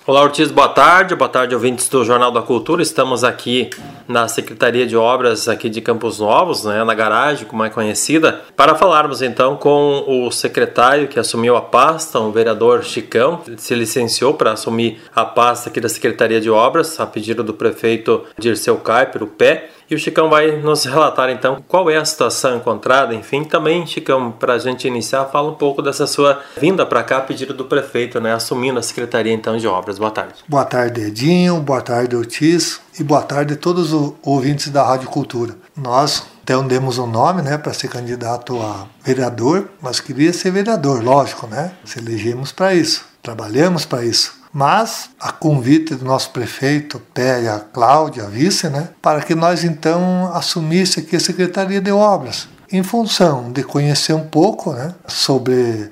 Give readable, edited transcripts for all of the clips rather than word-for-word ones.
Olá, Ortiz, boa tarde, ouvintes do Jornal da Cultura. Estamos aqui na Secretaria de Obras aqui de Campos Novos, na garagem, como é conhecida, para falarmos então com o secretário que assumiu a pasta, o vereador Chicão. Ele se licenciou para assumir a pasta aqui da Secretaria de Obras, a pedido do prefeito Dirceu Kuyper, o Pé. E o Chicão vai nos relatar então qual é a situação encontrada, enfim. Também, Chicão, para a gente iniciar, fala um pouco dessa sua vinda para cá a pedido do prefeito, assumindo a Secretaria então de Obras. Boa tarde. Boa tarde, Edinho. Boa tarde, Ortiz. E boa tarde a todos os ouvintes da Rádio Cultura. Nós então demos um nome, para ser candidato a vereador, mas queria ser vereador, lógico, Se elegemos para isso, trabalhamos para isso. Mas, a convite do nosso prefeito, Pé, e a Cláudia, a vice, para que nós então assumisse aqui a Secretaria de Obras, em função de conhecer um pouco sobre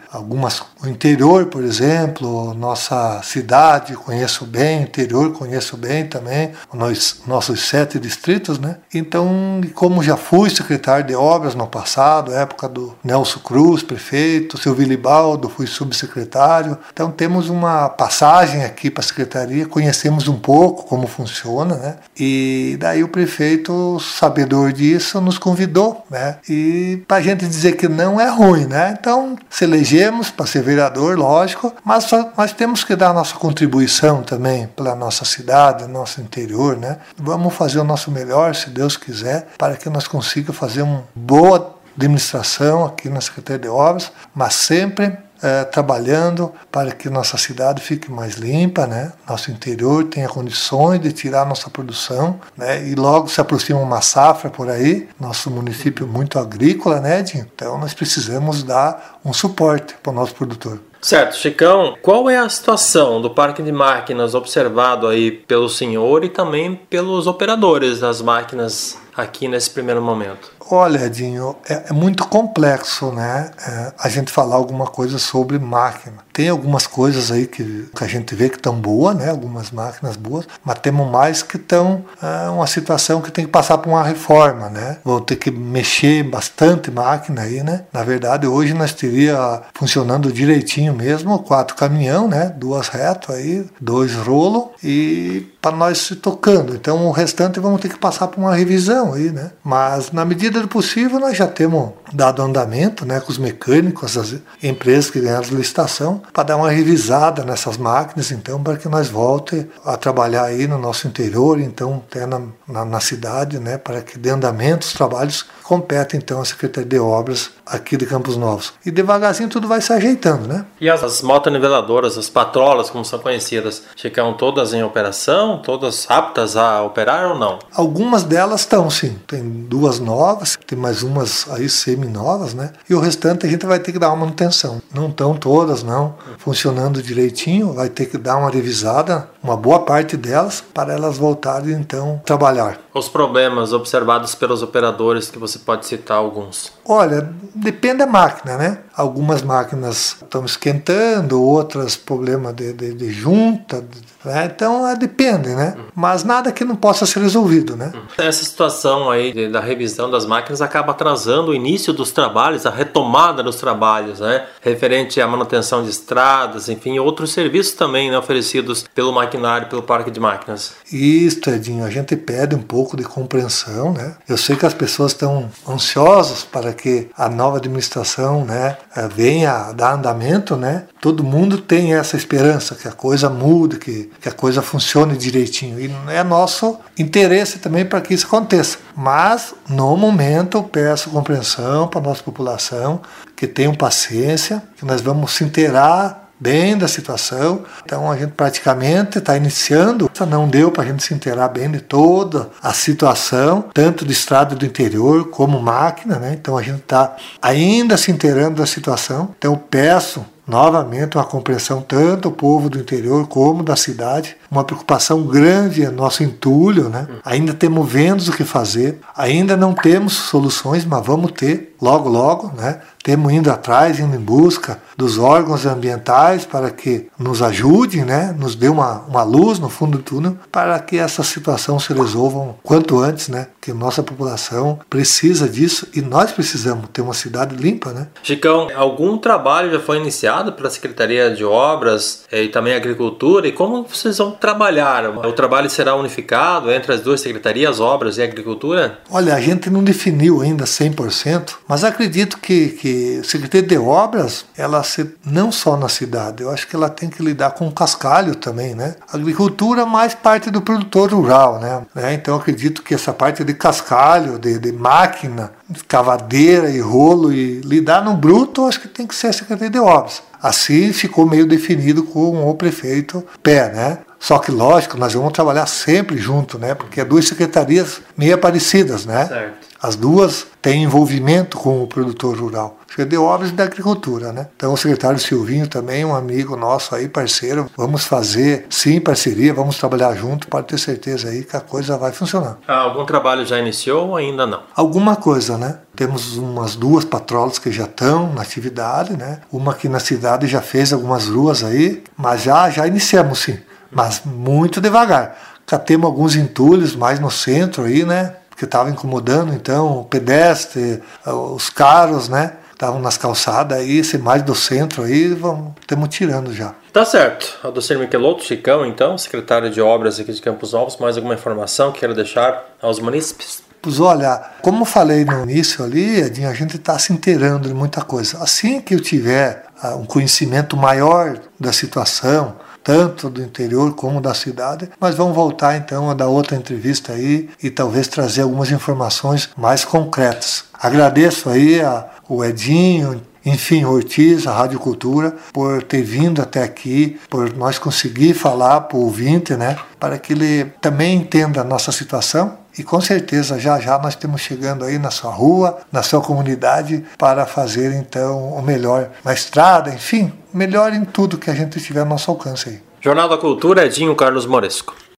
o interior, por exemplo, nossa cidade, conheço bem, o interior conheço bem também, nossos 7 distritos, Então, como já fui secretário de obras no passado, época do Nelson Cruz, prefeito, Silvio Libaldo, fui subsecretário, então temos uma passagem aqui para a secretaria, conhecemos um pouco como funciona, E daí o prefeito, sabedor disso, nos convidou, E para a gente dizer que não é ruim, Então, se elegemos para ser vereador, lógico, mas nós temos que dar a nossa contribuição também pela nossa cidade, nosso interior, Vamos fazer o nosso melhor, se Deus quiser, para que nós consigamos fazer uma boa administração aqui na Secretaria de Obras, mas sempre trabalhando para que nossa cidade fique mais limpa, Nosso interior tenha condições de tirar nossa produção, E logo se aproxima uma safra por aí, nosso município é muito agrícola, Edinho? Então nós precisamos dar um suporte para o nosso produtor. Certo, Chicão, qual é a situação do parque de máquinas observado aí pelo senhor e também pelos operadores das máquinas aqui nesse primeiro momento? Olha, Edinho, é muito complexo, a gente falar alguma coisa sobre máquina. Tem algumas coisas aí que a gente vê que estão boas, algumas máquinas boas, mas temos mais que estão uma situação que tem que passar por uma reforma, Vão ter que mexer bastante máquina aí, Na verdade, hoje nós teria funcionando direitinho mesmo, 4 caminhão, 2 retos aí, 2 rolos e para nós se tocando. Então o restante vamos ter que passar por uma revisão aí, Mas na medida do possível nós já temos dado andamento, com os mecânicos, as empresas que ganharam licitação, para dar uma revisada nessas máquinas, então, para que nós voltemos a trabalhar aí no nosso interior, então, até na cidade, para que dê andamento os trabalhos que competem, então, a Secretaria de Obras aqui de Campos Novos. E devagarzinho tudo vai se ajeitando, E as motoniveladoras, as patrolas, como são conhecidas, ficam todas em operação, todas aptas a operar ou não? Algumas delas estão, sim. Tem 2 novas, tem mais umas aí semi-novas, E o restante a gente vai ter que dar uma manutenção. Não estão todas, não, funcionando direitinho, vai ter que dar uma revisada, uma boa parte delas, para elas voltarem, então, a trabalhar. Os problemas observados pelos operadores, que você pode citar alguns? Olha, depende da máquina, Algumas máquinas estão esquentando, outras problema de junta, Então depende, Mas nada que não possa ser resolvido, Essa situação aí da revisão das máquinas acaba atrasando o início dos trabalhos, a retomada dos trabalhos, Referente à manutenção de estradas, enfim, outros serviços também, oferecidos pelo maquinário, pelo parque de máquinas. Isso, Edinho, a gente pede um pouco de compreensão, Eu sei que as pessoas estão ansiosas para que a nova administração, venha a dar andamento, Todo mundo tem essa esperança que a coisa mude, que a coisa funcione direitinho. E é nosso interesse também para que isso aconteça. Mas, no momento, eu peço compreensão para a nossa população, que tenham paciência, que nós vamos se inteirar bem da situação. Então a gente praticamente está iniciando, não deu para a gente se inteirar bem de toda a situação, tanto de estrada do interior como máquina, Então a gente está ainda se inteirando da situação. Então eu peço novamente uma compreensão tanto do povo do interior como da cidade, uma preocupação grande é nosso entulho, Ainda temos vendo o que fazer, ainda não temos soluções, mas vamos ter logo, Temos indo atrás, indo em busca dos órgãos ambientais para que nos ajudem, né? Nos dê uma luz no fundo do túnel para que essa situação se resolva quanto antes, né? Que nossa população precisa disso e nós precisamos ter uma cidade limpa, né? Chicão, algum trabalho já foi iniciado pela Secretaria de Obras e também Agricultura? E como vocês vão trabalhar? O trabalho será unificado entre as duas secretarias, Obras e Agricultura? Olha, a gente não definiu ainda 100%, mas acredito que a Secretaria de Obras, ela não só na cidade, eu acho que ela tem que lidar com o cascalho também, né? A agricultura mais parte do produtor rural, né? Então eu acredito que essa parte de cascalho, de máquina, cavadeira e rolo e lidar no bruto, eu acho que tem que ser a Secretaria de Obras. Assim ficou meio definido com o prefeito Pé, né? Só que, lógico, nós vamos trabalhar sempre junto, né? Porque é duas secretarias meio parecidas, né? Certo. As duas têm envolvimento com o produtor rural. Secretaria de Obras e da Agricultura, né? Então o secretário Silvinho também, um amigo nosso aí, parceiro. Vamos fazer, sim, parceria, vamos trabalhar junto, pode ter certeza aí que a coisa vai funcionar. Algum trabalho já iniciou ou ainda não? Alguma coisa, né? Temos umas 2 patrolas que já estão na atividade, né? Uma aqui na cidade já fez algumas ruas aí, mas já iniciamos sim, mas muito devagar. Temos alguns entulhos mais no centro aí, né? Que estavam incomodando, então, o pedestre, os carros, né? Estavam nas calçadas aí, se mais do centro aí, estamos tirando já. Tá certo. Adocir Michelotto, Chicão, então, secretário de Obras aqui de Campos Novos, mais alguma informação que queira deixar aos munícipes? Pois olha, como falei no início ali, Edinho, a gente está se inteirando de muita coisa. Assim que eu tiver um conhecimento maior da situação, tanto do interior como da cidade, nós vamos voltar então a dar outra entrevista aí e talvez trazer algumas informações mais concretas. Agradeço aí o Edinho, enfim, o Ortiz, a Rádio Cultura, por ter vindo até aqui, por nós conseguir falar para o ouvinte, né, para que ele também entenda a nossa situação. E com certeza já nós estamos chegando aí na sua rua, na sua comunidade, para fazer então o melhor na estrada, enfim, melhor em tudo que a gente tiver ao nosso alcance aí. Jornal da Cultura, Edinho Carlos Moresco.